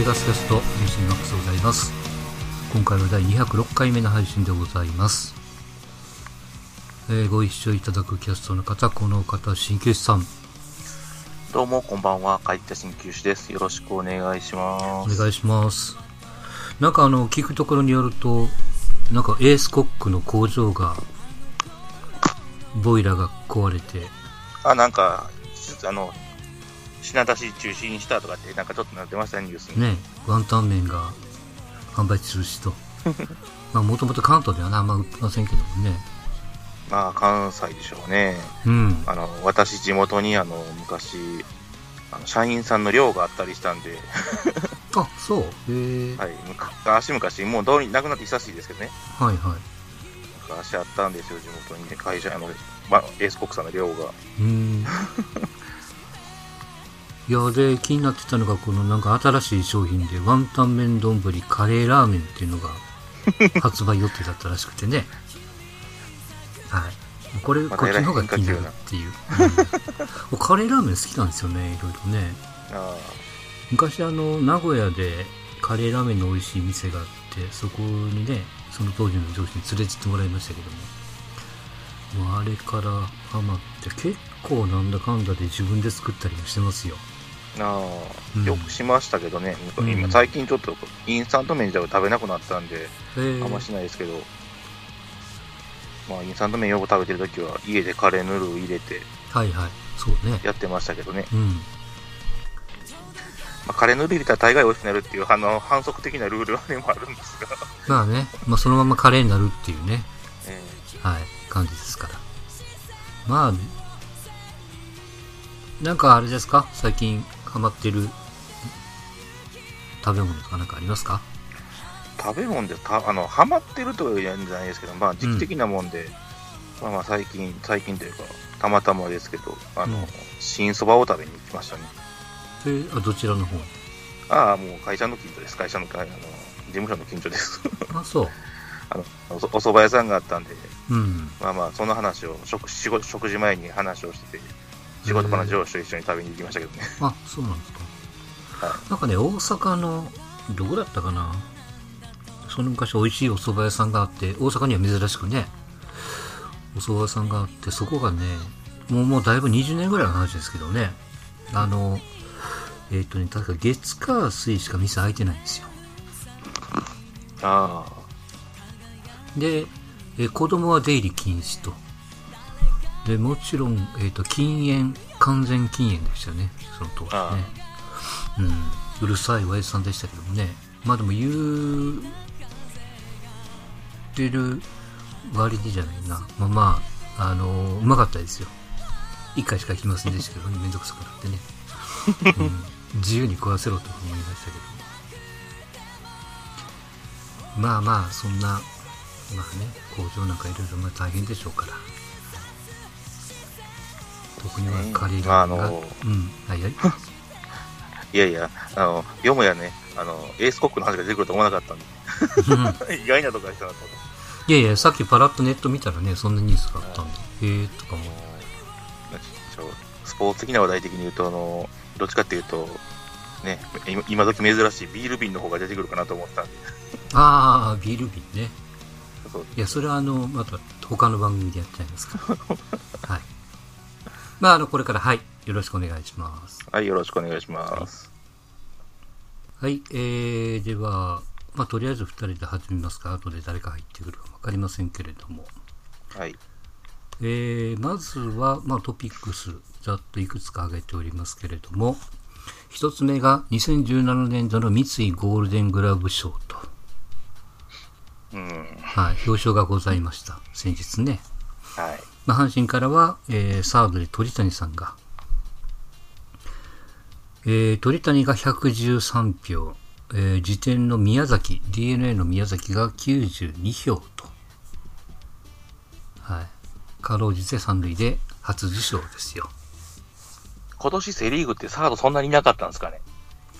ペガスキャスト MC マックスでございます。今回は第206回目の配信でございます。ご一緒いただくキャストの方、この方、鍼灸師さん。 どうもこんばんは、帰った鍼灸師です。よろしくお願いします。 お願いします。なんか聞くところによると、なんかエースコックの工場がボイラーが壊れて、 なんか品出し中止にしたとかってなんかちょっとなってましたね、ニュースにね。ワンタン麺が販売中止とまあもともと関東ではあんま売ってませんけどもね。 まあ関西でしょうね。 うん。 私地元に昔社員さんの寮があったりしたんであ、そう。 はい、昔もうどうになくなって久しいですけどね。 はいはい。 昔あったんですよ、地元にね、会社エースコックさんの寮が。 いやで気になってたのが、このなんか新しい商品でワンタン麺丼カレーラーメンっていうのが発売予定だったらしくてねはい、こっちの方が気になるっていう、カレーラーメン好きなんですよね、いろいろね。昔名古屋でカレーラーメンの美味しい店があって、そこにね、その当時の上司に連れてってもらいましたけども、もうあれからハマって結構なんだかんだで自分で作ったりもしてますよ。 よくしましたけどね、今最近ちょっとインスタント麺じゃ食べなくなったんであんましないですけど、まあインスタント麺よく食べてるときは家でカレーヌルー入れてそうね、 やってましたけどね。カレーヌルー入れたら大概美味しくなるっていう反則的なルールはねもあるんですがまあね、そのままカレーになるっていうね、感じですから。まあなんかあれですか、最近ハマってる食べ物とかなんかありますか？ 食べ物でハマってるとは言うんじゃないですけど、時期的なもんで、最近というかたまたまですけど、新そばを食べに行きましたね。 どちらの方？ もう会社の近所です。事務所の近所ですあ、そう。 お蕎麦屋さんがあったんで、その話を食事前に話をしてて、仕事場の上司と一緒に食べに行きましたけどね。 あ、そうなんですか。なんかね、大阪のどこだったかな、その昔美味しいお蕎麦屋さんがあって、大阪には珍しくねお蕎麦屋さんがあって、そこがね、もうだいぶ20年ぐらいの話ですけどね、確か月火水しか店開いてないんですよ。で、子供は出入り禁止と。でもちろん、完全禁煙でしたよね、その当時ね。うるさい親父さんでしたけどもね。まあでも言うてる割にじゃないな。うまかったですよ。1回しか来ませんでしたけどね、めんどくさくなってね。自由に食わせろと思いましたけど。そんな、工場なんかいろいろ大変でしょうから。特にはカレーが、 いやよもやね、エースコックの話が出てくると思わなかったんで意外なとこがしたなと。 いや、さっきパラッとネット見たらね、そんなニュースがあったんで、とかも。 スポーツ的な話題的に言うと、どっちかっていうとね、今時珍しいビール瓶の方が出てくるかなと思ったんで。 ビール瓶ね。いや、それはまた他の番組でやっちゃいますからはい。これからよろしくお願いします。 はい、よろしくお願いします。 はい、ではとりあえず2人で始めますか。後で誰か入ってくるか分かりませんけれども、 はい。 まずはトピックスざっといくつか挙げておりますけれども、一つ目が2017年度の三井ゴールデングラブ賞と、表彰がございました、先日ね。阪神からは、サードで鳥谷さんが、鳥谷が113票、次点のDNA の宮崎が92票と、かろうじて三塁で初受賞ですよ。 今年セリーグってサードそんなにいなかったんですかね。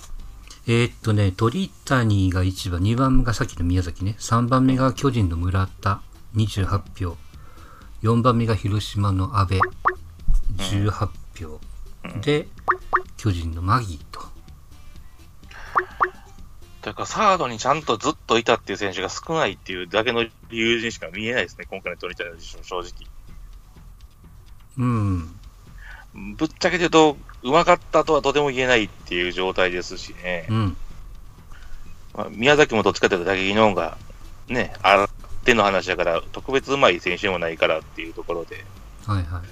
鳥谷が1番、2番目がさっきの宮崎ね、3番目が巨人の村田28票、4番目が広島の阿部18票、で巨人のマギーと。 だからサードにちゃんとずっといたっていう選手が少ないっていうだけの理由にしか見えないですね、今回の鳥谷の受賞、正直。 うん。 ぶっちゃけて言うと、うまかったとはとても言えないっていう状態ですしね。 うん。 まあ、宮崎もどっちかというと打撃の方が、ね、あっての話だから、特別うまい選手でもないからっていうところで。 はいはい。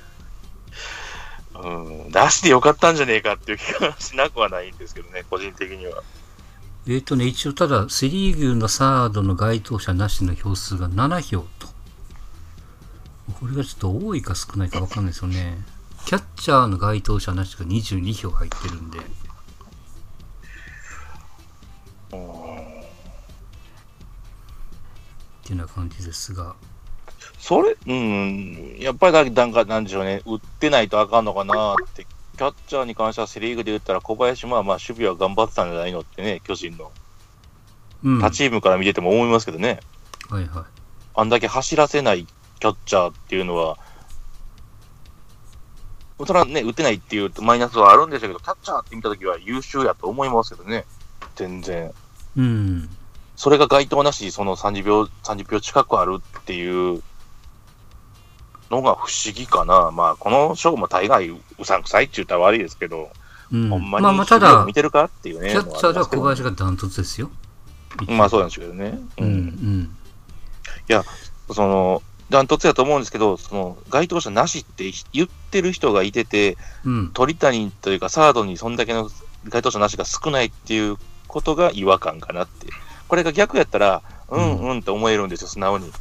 出してよかったんじゃねえかっていう気がしなくはないんですけどね、個人的には。 一応ただ、セリーグのサードの該当者なしの票数が7票と。これがちょっと多いか少ないか分かんないですよね。キャッチャーの該当者なしが22票入ってるんで。っていうような感じですが。 それ、やっぱりなんでしょうね、打ってないとあかんのかなって。キャッチャーに関してはセリーグで言ったら小林も守備は頑張ってたんじゃないのってね、巨人の。他チームから見てても思いますけどね。 はいはい。 あんだけ走らせないキャッチャーっていうのは、それはね、打てないっていうマイナスはあるんでしょうけど、キャッチャーって見たときは優秀やと思いますけどね、全然。それが該当なし、その30秒近くあるっていうのが不思議かな。まあ、この賞も大概うさんくさいって言ったら悪いですけど、ほんまに守備を見てるかっていうね。 キャッチャーでは小林がダントツですよ。 まあそうなんですけどね。いや、ダントツやと思うんですけど、該当者なしって言ってる人がいてて、鳥谷というかサードにそんだけの該当者なしが少ないっていうことが違和感かなって。これが逆やったら、って思えるんですよ、素直に。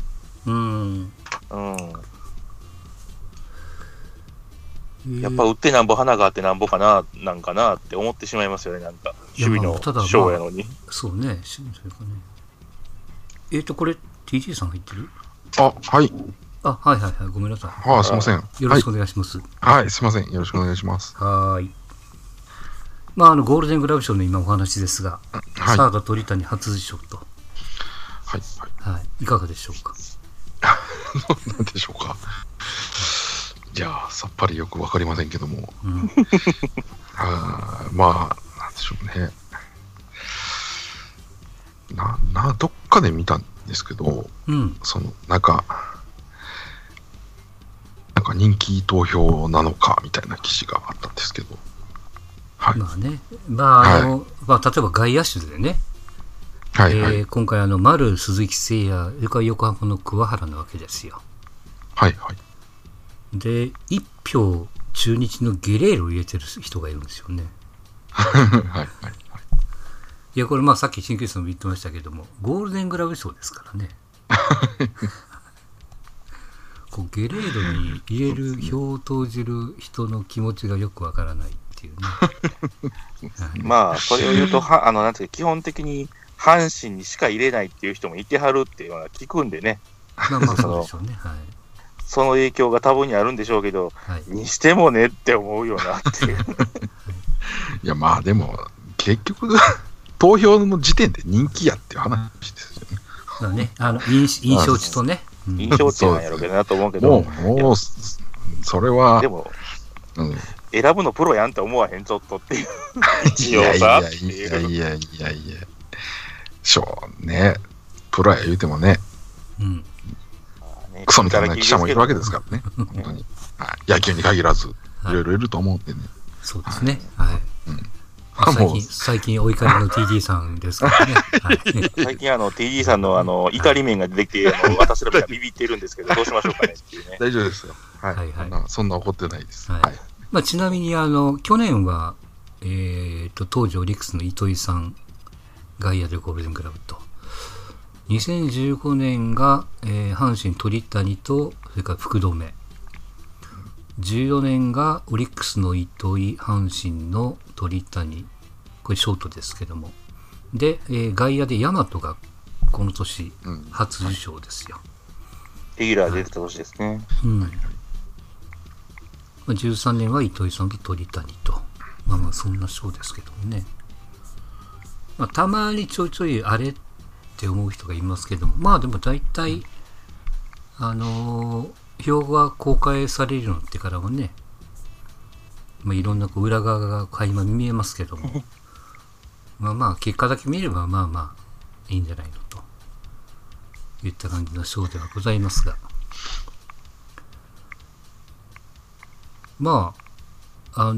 やっぱ打ってなんぼ花があってなんぼかな、なんかなって思ってしまいますよね、なんか。守備の賞やのに。 そうね、守備というかね。これ、TJ さん入ってる？ はい。 はいはいはい、ごめんなさい。すいません。 よろしくお願いします。 はい、すいません。よろしくお願いします。 はい。ゴールデングラブ賞の今お話ですが、サード鳥谷初受賞と。 はい。 はい。いかがでしょうか？ なんでしょうか。いやさっぱりよくわかりませんけども。まあ、なんでしょうね。どっかで見たんですけど、なんか人気投票なのかみたいな記事があったんですけど。はい。 まあね。例えば外野手でね。今回丸鈴木誠也、それから横浜の桑原なわけですよ。 はいはい。 で、1票中日のゲレーロを入れてる人がいるんですよね。いや、これさっき新球さんも言ってましたけども、ゴールデングラブ賞ですからね。ゲレーロに入れる票を投じる人の気持ちがよくわからないっていうね。 まあ、それを言うと、なんていうか、基本的に阪神にしか入れないっていう人もいてはるっていうのは聞くんでね。 そうでしょうね。はい。 その影響が多分にあるんでしょうけど、にしてもねって思うよなっていう。 いや、まあでも、結局、投票の時点で人気やっていう話ですよね。 そうね。印象値とね。 印象値なんやろうけどなと思うけど。 もう、それは。 でも、選ぶのプロやんって思わへん、ちょっとっていう。 いや。ね。プロや言うてもね。クソみたいな記者もいるわけですからね。本当に。野球に限らず、いろいろいると思うんでね。 そうですね。はい。最近お怒りの TD さんですからね。 最近TD さんの怒り面が出てきて、私らがビビってるんですけど、どうしましょうかねっていうね。 大丈夫ですよ。はい。そんな怒ってないです。 ちなみに去年は、当時オリックスの糸井さん、外野でゴールデングラブと。2015年が、阪神鳥谷と、それから福留。14年がオリックスの糸井、阪神の鳥谷。これショートですけども。で、外野で大和がこの年、初受賞ですよ。 レギュラーで出た年ですね。 13年は糸井さんと鳥谷と。そんな賞ですけどもね。たまにちょいちょいあれって思う人がいますけども、でも大体、票が公開されるようになってからはね、いろんな裏側が垣間見えますけども、 まあまあ、結果だけ見ればまあまあ、いいんじゃないのといった感じのショーではございますが。まあ、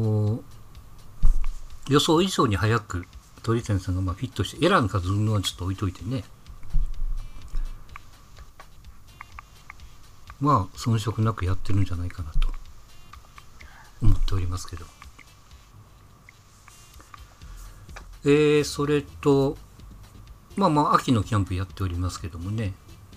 予想以上に早く鳥谷さんがまあフィットして、エラーの数のはちょっと置いといてね。まあ、遜色なくやってるんじゃないかなと思っておりますけど。それと、まあまあ、秋のキャンプやっておりますけどもね、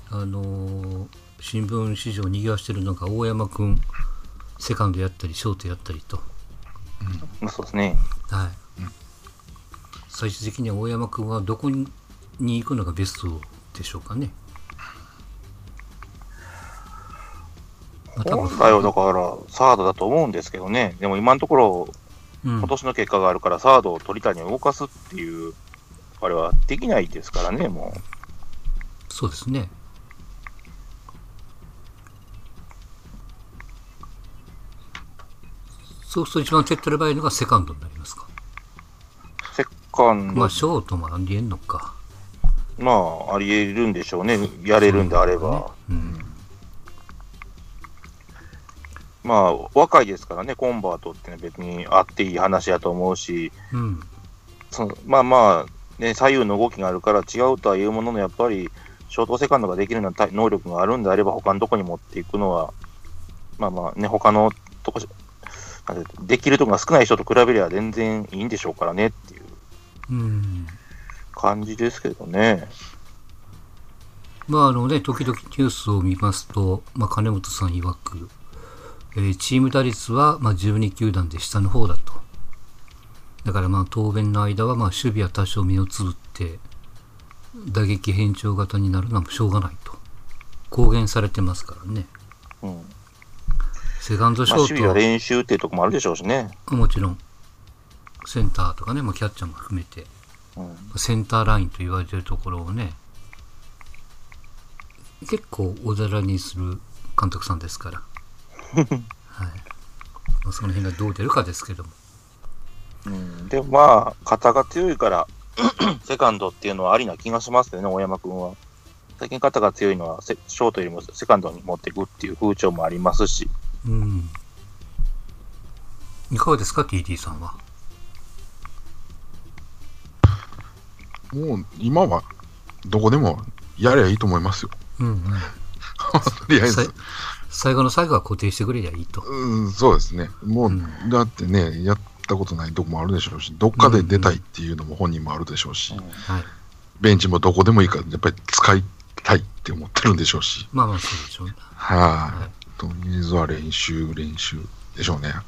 新聞市場を賑わしてるのが大山くん、セカンドやったり、ショートやったりと。 そうですね。 はい。最終的には大山くんはどこに行くのがベストでしょうかね。 本来はだからサードだと思うんですけどね、でも今のところ、今年の結果があるから、サードを鳥谷を動かすっていう、あれはできないですからね、もう。 そうですね。そうすると一番手っ取り早いのがセカンドになりますか。 セカンド。 まあ、ショートもありえんのか。 まあ、ありえるんでしょうね、やれるんであれば。まあ、若いですからね、コンバートってのは別にあっていい話やと思うし、まあまあ、ね、左右の動きがあるから違うとはいうものの、やっぱり、ショートセカンドができるような能力があるんであれば、他のとこに持っていくのは、まあまあね、他のとこ、できるところが少ない人と比べれば全然いいんでしょうからねっていう感じですけどね。 まあね、時々ニュースを見ますと、まあ、金本さん曰く、チーム打率はまあ12球団で下の方だと。だからまあ当面の間はまあ守備は多少目をつぶって打撃変調型になるのはしょうがないと公言されてますからね。セカンドショートは、 守備は練習っていうところもあるでしょうしね。 もちろんセンターとかね、まあ、キャッチャーも含めて、センターラインと言われているところをね、結構大皿にする監督さんですからはい、まあ、その辺がどう出るかですけども、 でもまあ肩が強いからセカンドっていうのはありな気がしますよね、大山君は。最近肩が強いのはショートよりもセカンドに持っていくっていう風潮もありますし、 いかがですか TT さんは。 もう今はどこでもやればいいと思いますよ。とりあえず最後の最後は固定してくれりゃいいと。 そうですね。もう、だってね、やったことないとこもあるでしょうし、どっかで出たいっていうのも本人もあるでしょうし、ベンチもどこでもいいから、やっぱり使いたいって思ってるんでしょうし。 まあまあそうでしょうね。 とりあえずは練習でしょうね。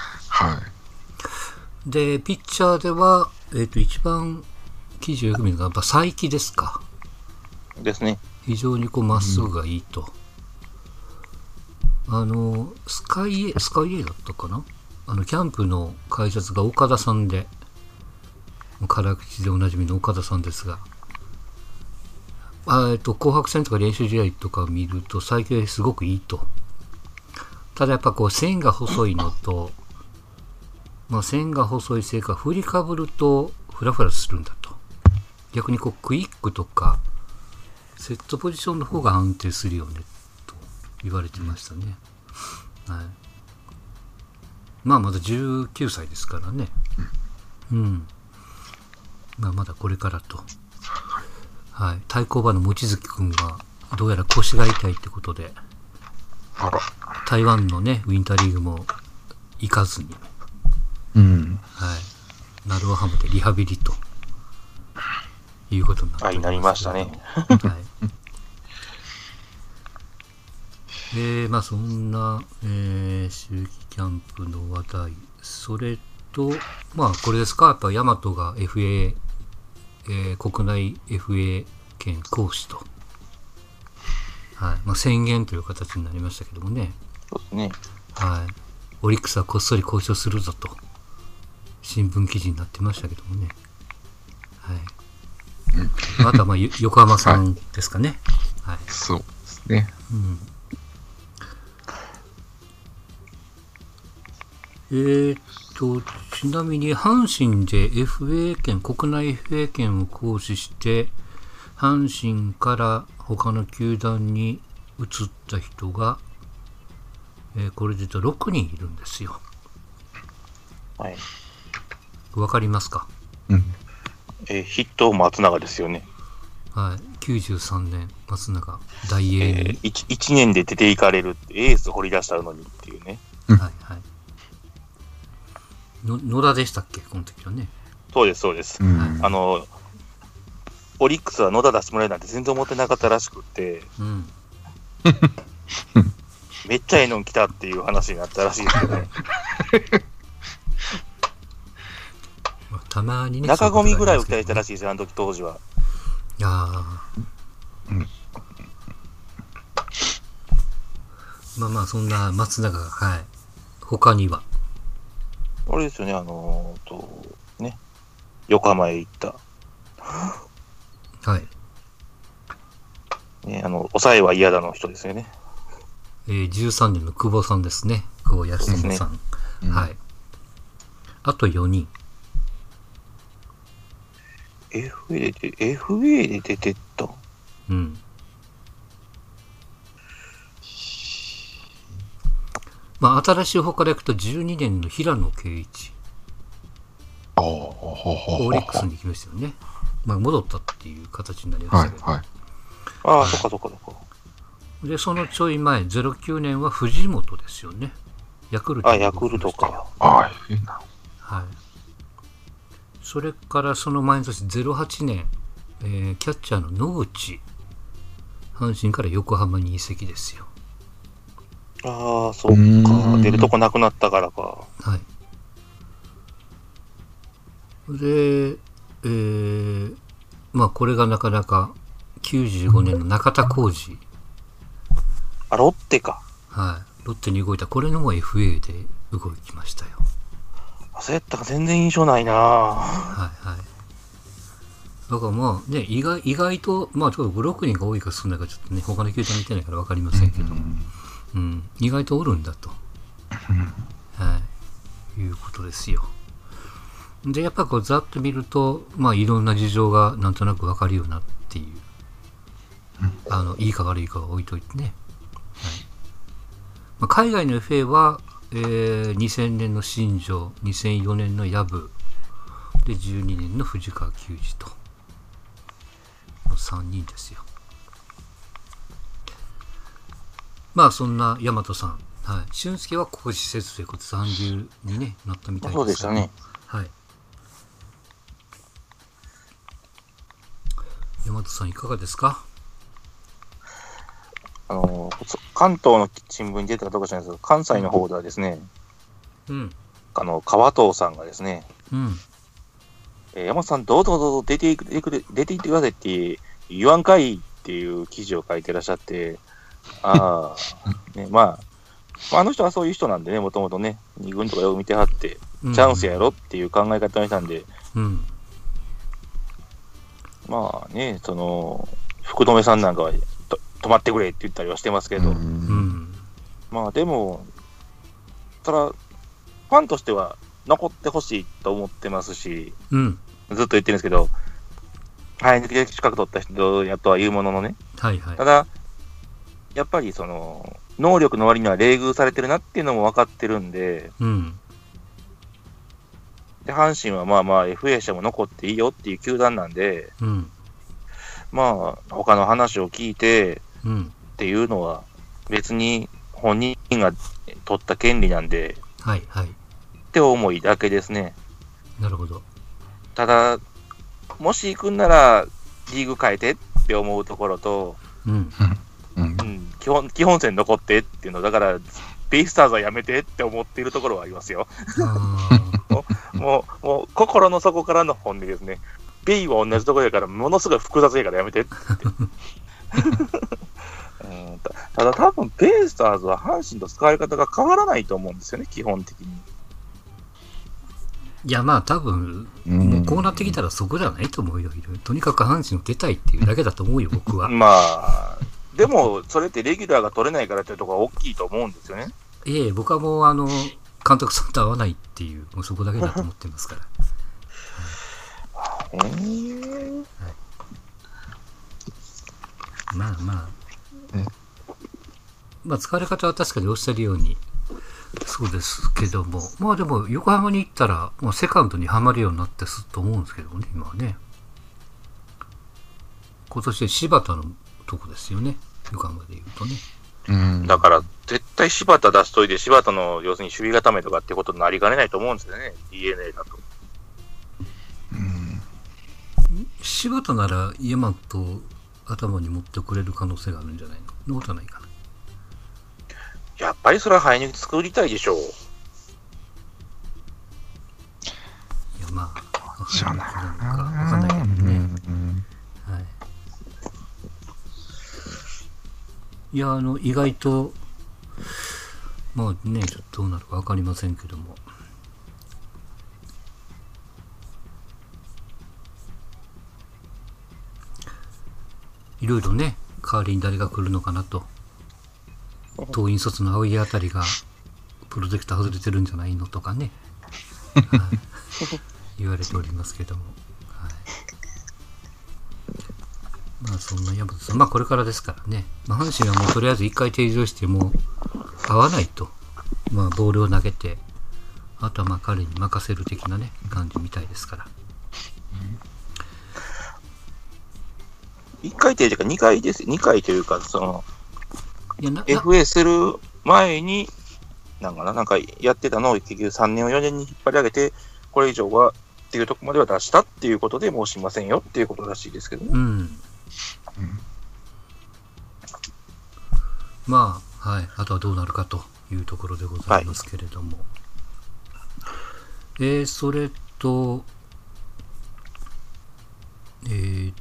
で、ピッチャーでは、一番記事をよく見るのが、やっぱ才木ですか。 ですね。 非常にまっすぐがいいと。スカイエーだったかな、キャンプの解説が岡田さんで、辛口でおなじみの岡田さんですが、紅白戦とか練習試合とか見ると最近すごくいいと。ただやっぱ線が細いのと、線が細いせいか振りかぶるとフラフラするんだと。逆にクイックとかセットポジションの方が安定するよねと言われてましたね。まあまだ19歳ですからね。まあまだこれからと。対抗馬の望月君がどうやら腰が痛いってことで、台湾のねウィンターリーグも行かずに、ナルワハムでリハビリということになってます。 なりましたね。 まあそんな、秋季キャンプの話題、それとまあこれですか、やっぱヤマトが FA、国内 FA 権行使と、宣言という形になりましたけどもね。 そうですね。 オリックスはこっそり交渉するぞと新聞記事になってましたけどもね。あとは横浜さんですかね。 そうですね。 ちなみに阪神で FA 権、国内 FA 権を行使して、阪神から他の球団に移った人が、これで言うと6人いるんですよ。 はい。 わかりますか？ うん。 筆頭松永ですよね。 はい。93年、松永、大英に。 1年で出ていかれるってエース掘り出したのにっていうね。 はいはい。野田でしたっけ、この時はね。 そうです、そうです。オリックスは野田出してもらえるなんて全然思ってなかったらしくって、うん、めっちゃええの来たっていう話になったらしいですけどね。 たまにね。 中込みぐらいを期待したらしいですよ、あの時当時は。 いやまあまあ、そんな松永が、はい。他には。 あれですよね、ね、横浜へ行った。 はい。 ね、抑えは嫌だの人ですよね。 13年の久保さんですね。久保康友さん。ね、はい。あと4人。 FA で出てった。うん。 まあ、新しい方からいくと12年の平野啓一。オリックスに行きましたよね。まあ、戻ったっていう形になりましたけど。はいはい、 ああ、そっかそっかそっか。 で、そのちょい前、09年は藤本ですよね。ヤクルト。 あ、ヤクルトか。 ああ、いいな。 はい。それからその前の年、08年、キャッチャーの野口。阪神から横浜に移籍ですよ。 ああ、そっか。出るとこなくなったからか。 はい。で、まあこれがなかなか95年の中田浩二。 あ、ロッテか。 はい。ロッテに動いた。これのも FA で動きましたよ。 そうやったか全然印象ないな。はいはい。だからまあね、意外と、まあちょっとブロック人が多いか少ないかちょっとね、他の球団見てないから分かりませんけども。うん、意外とおるんだと、はい、いうことですよ。で、やっぱこうざっと見ると、まあいろんな事情がなんとなくわかるよなっていう、いいか悪いかは置いといてね。はい、まあ、海外の FA は、2000年の新庄、2004年の薮、で12年の藤川球児と、3人ですよ。まあそんな大和さん、はい、俊介はここ施設ということで残留に、ね、なったみたいです、 そうでしたね。 はい。大和さんいかがですか？ 関東の新聞に出てたとこじゃないですけど、関西の方ではですね、うん、川藤さんがですね、うん、山本さんどうぞ出ていってくださいって言わんかいっていう記事を書いてらっしゃって。ああ、ね、まあ、あの人はそういう人なんでね、もともとね、2軍とかよく見てはって、チャンスやろっていう考え方にしたんで、うん、まあね、福留さんなんかは止まってくれって言ったりはしてますけど、うん、まあでも、ただ、ファンとしては残ってほしいと思ってますし、うん、ずっと言ってるんですけど、はい、抜き出し資格取った人やとは言うもののね、はいはい、ただ、やっぱり能力の割には冷遇されてるなっていうのも分かってるんで、うん、で阪神はまあまあ FA 社も残っていいよっていう球団なんで、うん、まあ他の話を聞いて、うん、っていうのは別に本人が取った権利なんで、はいはい、って思いだけですね。 なるほど。 ただもし行くんならリーグ変えてって思うところと、うんうん、基本戦残ってっていうのだからベイスターズはやめてって思っているところはありますよ。もう心の底からの本音ですね。ベイは同じところやからものすごい複雑やからやめてってただ多分ベイスターズは阪神と使い方が変わらないと思うんですよね、基本的に。 いやまあ多分もうこうなってきたらそこじゃないと思うよ。とにかく阪神を出たいっていうだけだと思うよ僕は。 まあでもそれってレギュラーが取れないからっていうところが大きいと思うんですよね。 僕はもう監督さんと合わないっていう、もうそこだけだと思ってますから。はい、まあまあ、まあ疲れ方は確かにおっしゃるようにそうですけども、まあでも横浜に行ったらもうセカンドにはまるようになってすっと思うんですけどね、今はね。今年柴田のとこですよね、横浜でいうとね。 だから絶対柴田出しといて、柴田の要するに守備固めとかってことになりかねないと思うんですよね、DNA だと。 柴田なら大和頭に持ってくれる可能性があるんじゃないの？そんなことはないかな。 やっぱりそれは生え抜き作りたいでしょう。いやまあ知らないわかんないけどね。はい。いや意外とまあねちょっとどうなるかわかりませんけども。いろいろね、代わりに誰が来るのかなと。党員卒の青井あたりがプロジェクト外れてるんじゃないのとかね、はい、言われておりますけども、はい、まあそんな山本さん、まあこれからですからね、まあ、阪神はもうとりあえず1回定常しても合わないと、まあボールを投げて、あとはまあ彼に任せる的なね、感じみたいですから。 1回というか2回です。2回というか、その、FA する前に、なんかやってたのを結局3年を4年に引っ張り上げて、これ以上はっていうところまでは出したっていうことで申しませんよっていうことらしいですけどね。 まあ、はい。あとはどうなるかというところでございますけれども。はい、それと、ちょっと待ってくださいね。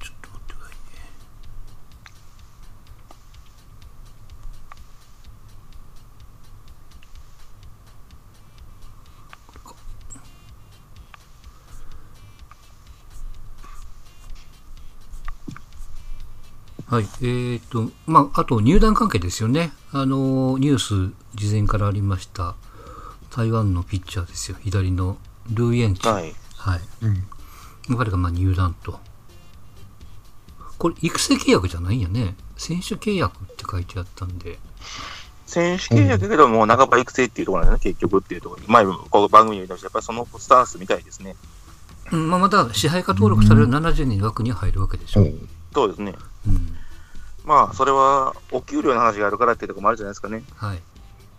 はい。まあ、あと入団関係ですよね。ニュース、事前からありました、台湾のピッチャーですよ。左のルーエンチ。はい。はい。彼がまあ入団と。これ、育成契約じゃないんやね。選手契約って書いてあったんで。 選手契約だけど、もう半ば育成っていうところなんですね、結局っていうところ。前もこの番組に言いましたやっぱりそのスタンスみたいですね。 まあ、また支配下登録される70人の枠に入るわけでしょ。 そうですね。まあ、それはお給料の話があるからっていうところもあるじゃないですかね。はい。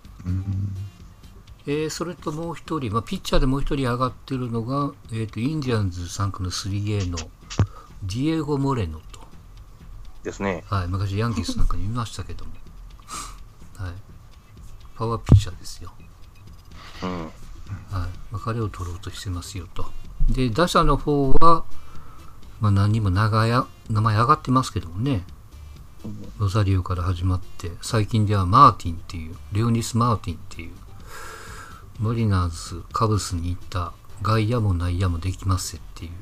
それともう一人、まあ、ピッチャーでもう一人上がってるのが、インディアンズ参加の 3A のディエゴ・モレノと。 ですね。 はい。昔ヤンキースなんかに見ましたけども。はい。パワーピッチャーですよ。はい。まあ、彼を取ろうとしてますよと。で、打者の方は、まあ、何人も名前上がってますけどもね。ロザリオから始まって、最近ではマーティンっていう、レオニス・マーティンっていう、マリナーズ、カブスに行った外野も内野もできますっていう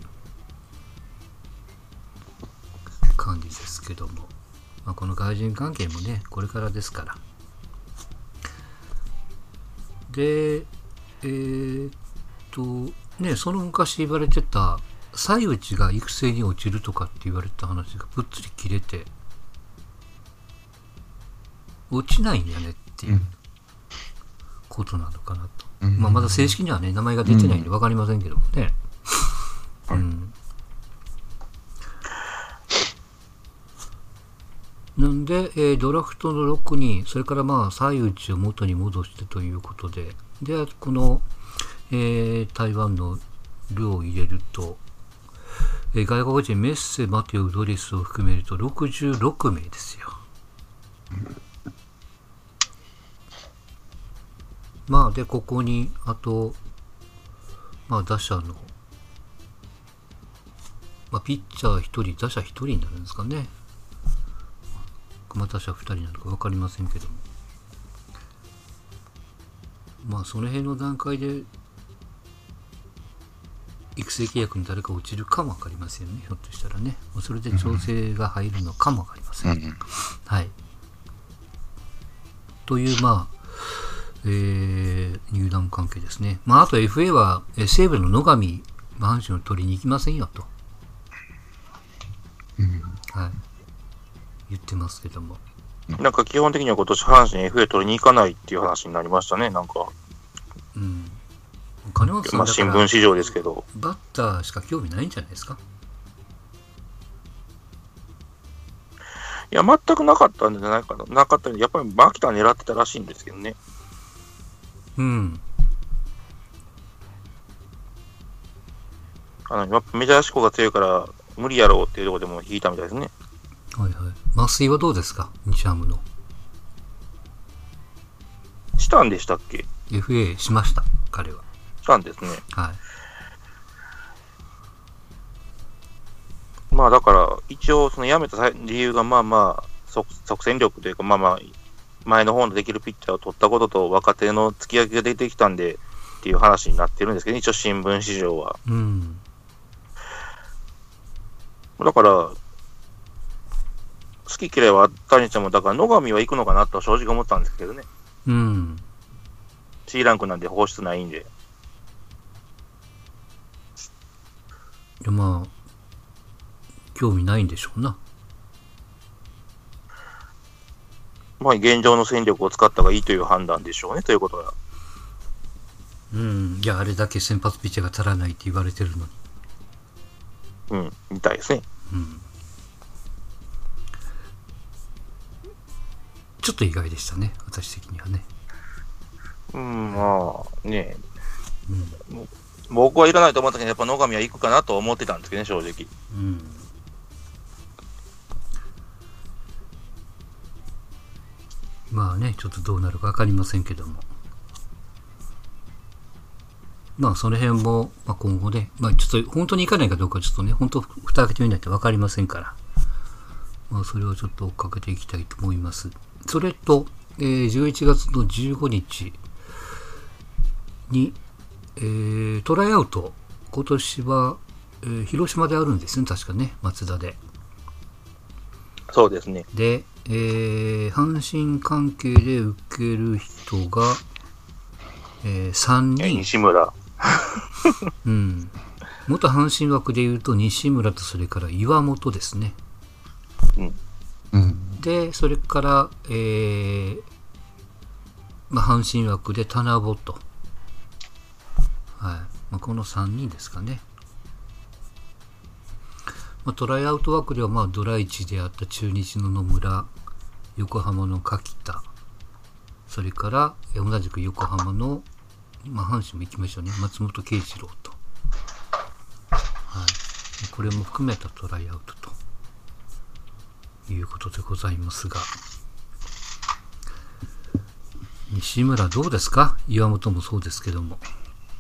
感じですけども、まあ、この外人関係もね、これからですから。で、ね、その昔言われてた、西内が育成に落ちるとかって言われた話がぶっつり切れて、落ちないんやねっていうことなのかなと。まあ、まだ正式にはね、名前が出てないんで分かりませんけどもね。なんで、ドラフトの6人、それからまあ、西内を元に戻してということで、で、この、台湾のルを入れると、外国人メッセ、マテオ、ドリスを含めると66名ですよ。まあ、で、ここに、あと、まあ、打者の、まあ、ピッチャー1人、打者1人になるんですかね。まあ、打者2人なのか分かりませんけども。まあ、その辺の段階で、育成契約に誰か落ちるかも分かりませんね。ひょっとしたらね。それで調整が入るのかも分かりません。はい。という、まあ、 入団関係ですね。まあ、あと FA は、西武の野上、阪神を取りに行きませんよと、はい、言ってますけども。 なんか基本的には今年阪神 FA 取りに行かないっていう話になりましたね、なんか。 金本さん、 まあ新聞市場ですけど。 バッターしか興味ないんじゃないですか。 いや、全くなかったんじゃないかな。なかったんで、やっぱり牧田狙ってたらしいんですけどね。やっぱメジャー志向が強いから無理やろうっていうところでも引いたみたいですね。 はいはい。麻酔はどうですか、日ハムの。 したんでしたっけ？ FA しました、彼は。 したんですね。 はい。 まあだから一応その辞めた理由がまあまあ即戦力というか、まあまあ前の方のできるピッチャーを取ったことと若手の突き上げが出てきたんでっていう話になってるんですけど、一応新聞市場は。だから好き嫌いはあったにしても、だから野上は行くのかなと正直思ったんですけどね。C ランクなんで放出ないんで。 いや、まあ興味ないんでしょうな。 まあ現状の戦力を使った方がいいという判断でしょうね、ということは。 いや、あれだけ先発ピッチャーが足らないって言われてるのに。 みたいですね。 ちょっと意外でしたね、私的にはね。 まあね、僕はいらないと思ったけど、やっぱ野上は行くかなと思ってたんですけどね、正直。 まあね、ちょっとどうなるか分かりませんけども。まあその辺も、まあ、今後ね、まあちょっと本当に行かないかどうかちょっとね、本当蓋開けてみないと分かりませんから、まあそれをちょっと追っかけていきたいと思います。それと、11月の15日に、トライアウト、今年は、広島であるんですね、確かね、松田で。 そうですね。 で、阪神関係で受ける人が、3人。 西村。 元阪神枠でいうと西村とそれから岩本ですね。で、それから、まあ、阪神枠で田名と、まあ、この3人ですかね。まあ、トライアウト枠では、まあ、ドラ1であった中日の野村、横浜の柿田、それから、同じく横浜の、まあ、阪神も行きましょうね、松本慶一郎と、これも含めたトライアウトということでございますが、西村どうですか？岩本もそうですけども。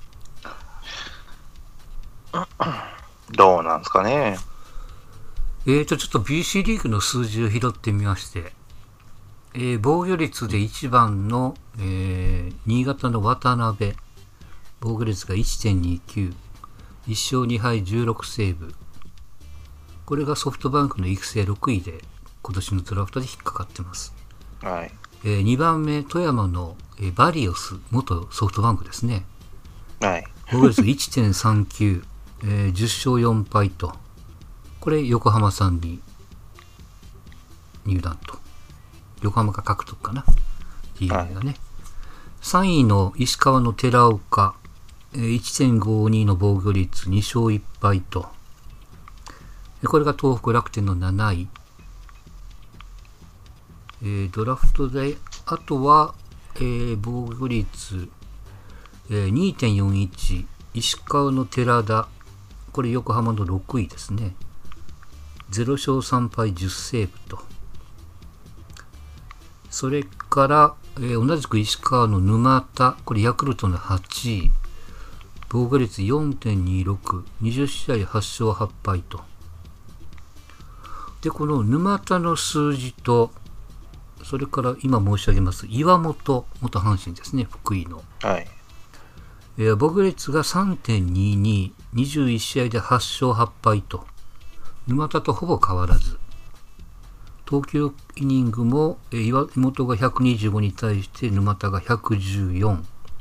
どうなんですかね。 ちょっと BC リーグの数字を拾ってみまして、防御率で1番の、新潟の渡辺、防御率が 1.29、1勝2敗16セーブ。これがソフトバンクの育成6位で、今年のドラフトで引っかかってます。2番目、富山の、バリオス、元ソフトバンクですね。防御率 1.39、10勝4敗と。これ横浜さんに入団と。横浜が獲得かな。DNA がね。3位の石川の寺岡、1.52 の防御率2勝1敗と。これが東北楽天の7位。ドラフトで、あとは、防御率、2.41、石川の寺田、これ横浜の6位ですね。0勝3敗10セーブと。それから、同じく石川の沼田、これヤクルトの8位。防御率 4.26、20試合8勝8敗と。で、この沼田の数字と、それから今申し上げます岩本、元阪神ですね、福井の。防御率が 3.22、21試合で8勝8敗と。沼田とほぼ変わらず。 投球イニングも、岩本が125に対して沼田が114、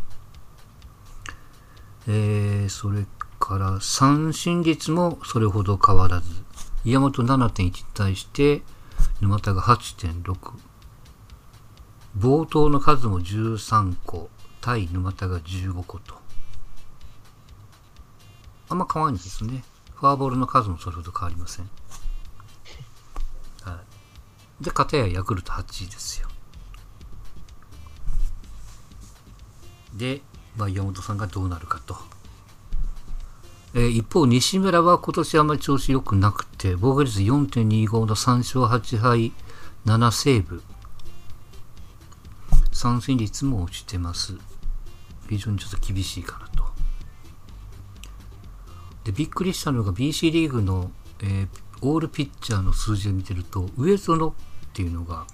それから三振率もそれほど変わらず、岩本 7.1 に対して沼田が 8.6、 暴投の数も13個対沼田が15個と、あんま変わらないですね。フォアボールの数もそれほど変わりません。はい、で片やヤクルト8位ですよ。で、岩本さんがどうなるかと。一方西村は今年あまり調子良くなくて、防御率 4.25 の3勝8敗7セーブ、三振率も落ちてます。非常にちょっと厳しいかなと。でびっくりしたのが BC リーグの、オールピッチャーの数字を見てると、上園っていうのが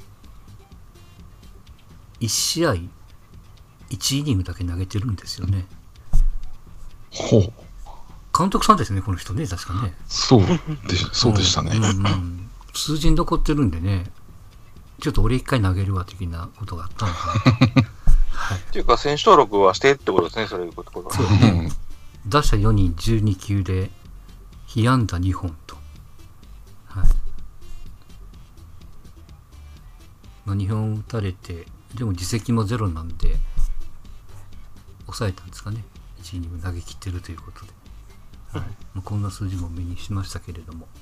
1試合1イニングだけ投げてるんですよね。 ほう。 監督さんですね、この人ね、確かね。 そうでしたね。 数字に残ってるんでね、ちょっと俺一回投げるわ的なことがあったのかなと。はい、 っていうか、選手登録はしてってことですね、そういうことは。 そうね。打者4人12球で被安打2本と。はい。2本打たれて、でも自責もゼロなんで、抑えたんですかね。1イニング投げ切ってるということで。はい、こんな数字も目にしましたけれども、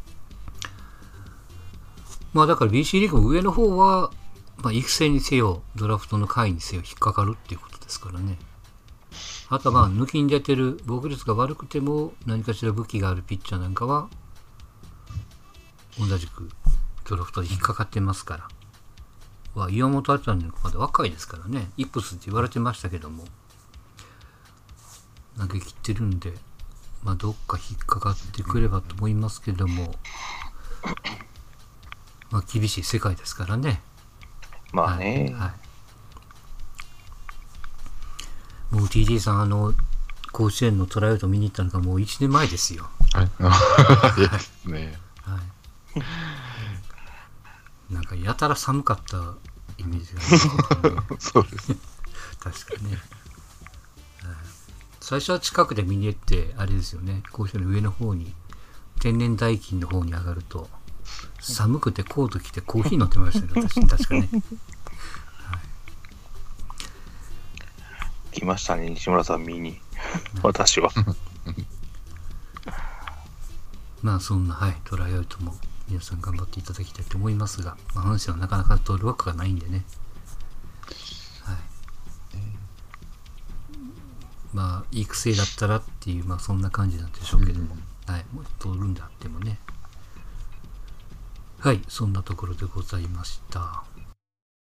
だから BC リーグの上の方は、育成にせよドラフトの下位にせよ引っかかるっていうことですからね。あとは抜きに出てる防御率が悪くても何かしら武器があるピッチャーなんかは同じくドラフトで引っかかってますから。岩本あちゃんなんかまだ若いですからね、イップスって言われてましたけども投げ切ってるんで、どっか引っかかってくればと思いますけども、厳しい世界ですからね。 まあね。 はい、もう TD さん、甲子園のトライアウト見に行ったのがもう1年前ですよ。 はい。いいですね。 はい。なんかやたら寒かったイメージがありますね。 そうです。 確かね。最初は近くで見に行ってあれですよね、甲子園の上の方に天然ダイキンの方に上がると寒くてコート着てコーヒー飲ってましたね、私確かね。はい、 来ましたね、西村さん見に。私は。 そんな、トライアウトも皆さん頑張っていただきたいと思いますが、阪神はなかなか取る枠がないんでね。育成だったらっていう、そんな感じなんでしょうけども、もう取るんであってもね。はい、そんなところでございました。